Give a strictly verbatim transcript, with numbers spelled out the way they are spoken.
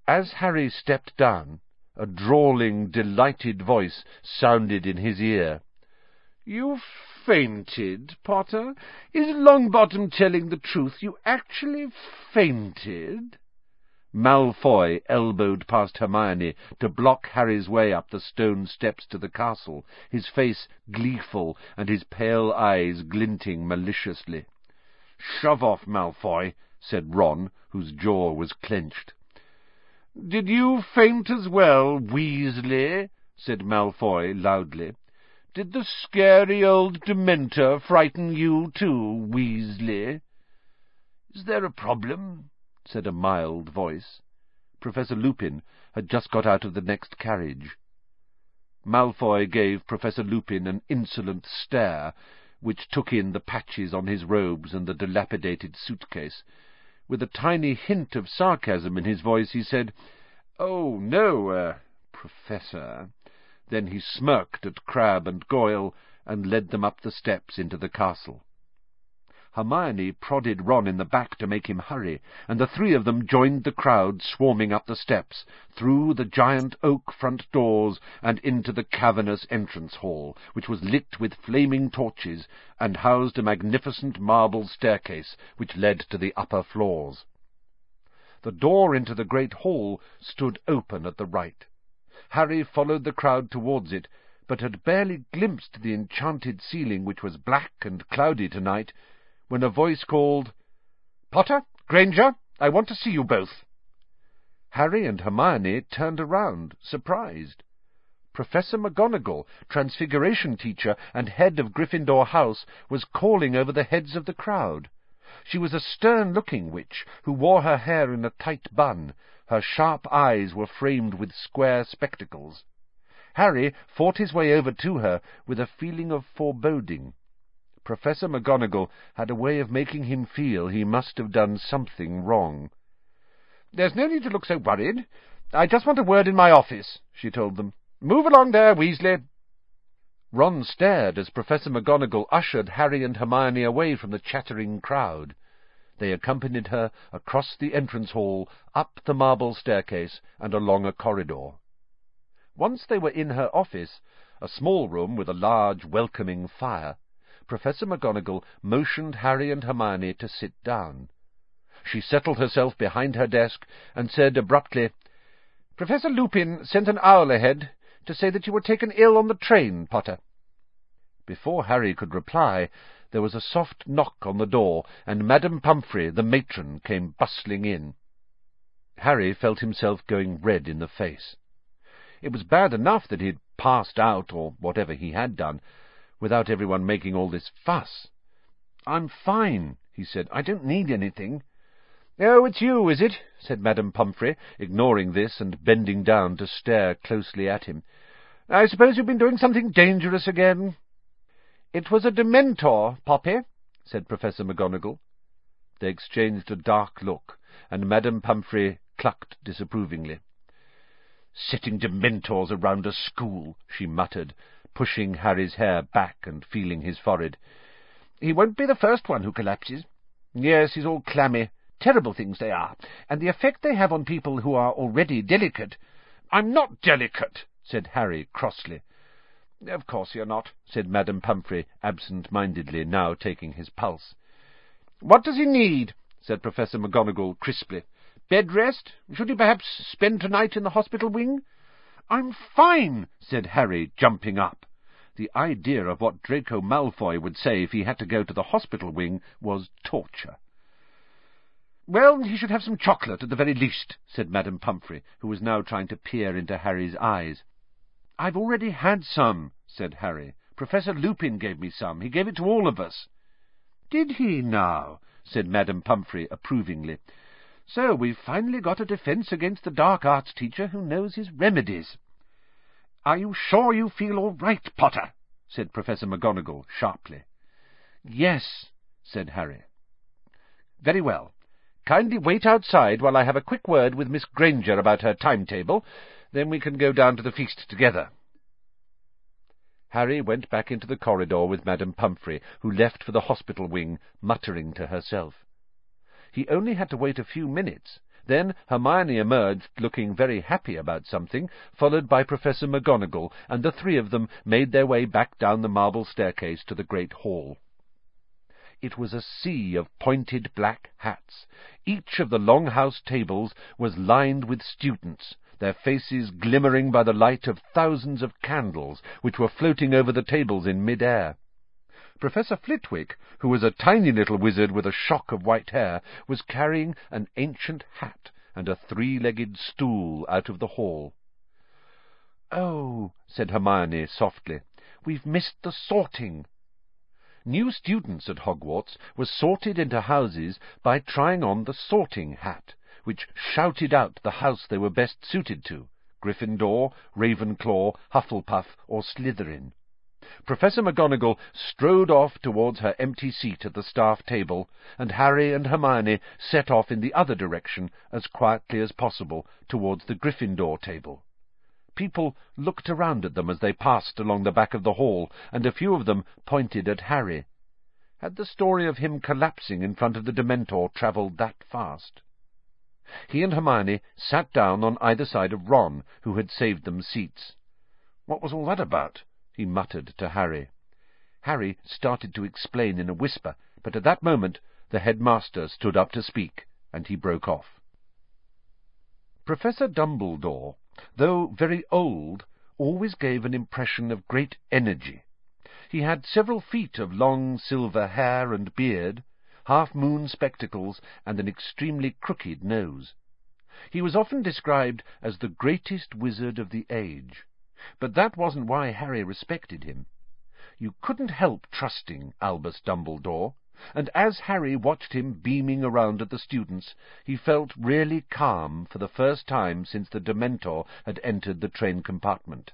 As Harry stepped down, a drawling, delighted voice sounded in his ear. "You fainted, Potter? Is Longbottom telling the truth? You actually fainted?" Malfoy elbowed past Hermione to block Harry's way up the stone steps to the castle, his face gleeful and his pale eyes glinting maliciously. "Shove off, Malfoy," said Ron, whose jaw was clenched. "Did you faint as well, Weasley?" said Malfoy loudly. "Did the scary old Dementor frighten you too, Weasley?" "Is there a problem?" said a mild voice. Professor Lupin had just got out of the next carriage. Malfoy gave Professor Lupin an insolent stare, which took in the patches on his robes and the dilapidated suitcase. With a tiny hint of sarcasm in his voice, he said, "Oh, no, uh, Professor." Then he smirked at Crabbe and Goyle and led them up the steps into the castle. Hermione prodded Ron in the back to make him hurry, and the three of them joined the crowd swarming up the steps, through the giant oak front doors, and into the cavernous entrance hall, which was lit with flaming torches, and housed a magnificent marble staircase which led to the upper floors. The door into the great hall stood open at the right. Harry followed the crowd towards it, but had barely glimpsed the enchanted ceiling, which was black and cloudy tonight, when a voice called, "Potter, Granger, I want to see you both." Harry and Hermione turned around, surprised. Professor McGonagall, Transfiguration teacher and head of Gryffindor House, was calling over the heads of the crowd. She was a stern-looking witch, who wore her hair in a tight bun. Her sharp eyes were framed with square spectacles. Harry fought his way over to her with a feeling of foreboding. Professor McGonagall had a way of making him feel he must have done something wrong. "There's no need to look so worried. I just want a word in my office," she told them. "Move along there, Weasley." Ron stared as Professor McGonagall ushered Harry and Hermione away from the chattering crowd. They accompanied her across the entrance hall, up the marble staircase, and along a corridor. Once they were in her office, a small room with a large, welcoming fire, Professor McGonagall motioned Harry and Hermione to sit down. She settled herself behind her desk and said abruptly, "Professor Lupin sent an owl ahead to say that you were taken ill on the train, Potter." Before Harry could reply, there was a soft knock on the door, and Madame Pumphrey, the matron, came bustling in. Harry felt himself going red in the face. It was bad enough that he had passed out, or whatever he had done, without everyone making all this fuss. "I'm fine," he said. "I don't need anything." "Oh, it's you, is it?" said Madame Pumphrey, ignoring this and bending down to stare closely at him. "I suppose you've been doing something dangerous again." "It was a Dementor, Poppy," said Professor McGonagall. They exchanged a dark look, and Madame Pumphrey clucked disapprovingly. "Setting Dementors around a school," she muttered, pushing Harry's hair back and feeling his forehead. "He won't be the first one who collapses. Yes, he's all clammy. Terrible things they are, and the effect they have on people who are already delicate." "I'm not delicate," said Harry crossly. "Of course you're not," said Madame Pumphrey absent-mindedly, now taking his pulse. "What does he need?" said Professor McGonagall crisply. "Bed rest? Should he perhaps spend tonight in the hospital wing?" "I'm fine," said Harry, jumping up. The idea of what Draco Malfoy would say if he had to go to the hospital wing was torture. "Well, he should have some chocolate at the very least," said Madame Pumphrey, who was now trying to peer into Harry's eyes. "I've already had some," said Harry. "Professor Lupin gave me some. He gave it to all of us." "Did he now?" said Madame Pumphrey approvingly. "So we've finally got a defence against the dark arts teacher who knows his remedies." "Are you sure you feel all right, Potter?" said Professor McGonagall sharply. "Yes," said Harry. "Very well. Kindly wait outside while I have a quick word with Miss Granger about her timetable. Then we can go down to the feast together." Harry went back into the corridor with Madame Pumphrey, who left for the hospital wing, muttering to herself. He only had to wait a few minutes. Then Hermione emerged, looking very happy about something, followed by Professor McGonagall, and the three of them made their way back down the marble staircase to the great hall. It was a sea of pointed black hats. Each of the long-house tables was lined with students, their faces glimmering by the light of thousands of candles which were floating over the tables in mid-air. Professor Flitwick, who was a tiny little wizard with a shock of white hair, was carrying an ancient hat and a three-legged stool out of the hall. "Oh," said Hermione softly, "we've missed the sorting." New students at Hogwarts were sorted into houses by trying on the sorting hat, which shouted out the house they were best suited to, Gryffindor, Ravenclaw, Hufflepuff, or Slytherin. Professor McGonagall strode off towards her empty seat at the staff table, and Harry and Hermione set off in the other direction as quietly as possible towards the Gryffindor table. People looked around at them as they passed along the back of the hall, and a few of them pointed at Harry. Had the story of him collapsing in front of the Dementor travelled that fast? He and Hermione sat down on either side of Ron, who had saved them seats. "What was all that about?" he muttered to Harry. Harry started to explain in a whisper, but at that moment the headmaster stood up to speak, and he broke off. Professor Dumbledore, though very old, always gave an impression of great energy. He had several feet of long silver hair and beard, half-moon spectacles, and an extremely crooked nose. He was often described as the greatest wizard of the age, but that wasn't why Harry respected him. You couldn't help trusting Albus Dumbledore, and as Harry watched him beaming around at the students, he felt really calm for the first time since the Dementor had entered the train compartment.